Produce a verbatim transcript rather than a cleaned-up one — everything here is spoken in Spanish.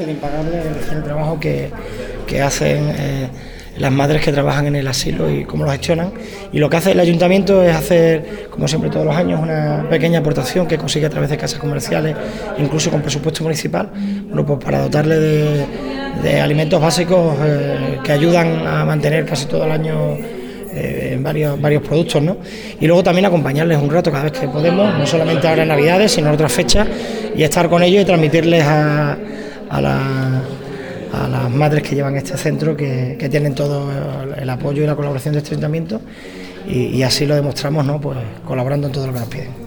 Impagable el trabajo que, que hacen eh, las madres que trabajan en el asilo y cómo lo gestionan. Y lo que hace el ayuntamiento es hacer, como siempre todos los años, una pequeña aportación que consigue a través de casas comerciales, incluso con presupuesto municipal, bueno, pues para dotarle de, de alimentos básicos eh, que ayudan a mantener casi todo el año eh, varios, varios productos, ¿no? Y luego también acompañarles un rato cada vez que podemos, no solamente ahora en Navidades, sino en otras fechas, y estar con ellos y transmitirles a A, la, a las madres que llevan este centro, que, que tienen todo el apoyo y la colaboración de este ayuntamiento, y, y así lo demostramos, ¿no? Pues colaborando en todo lo que nos piden.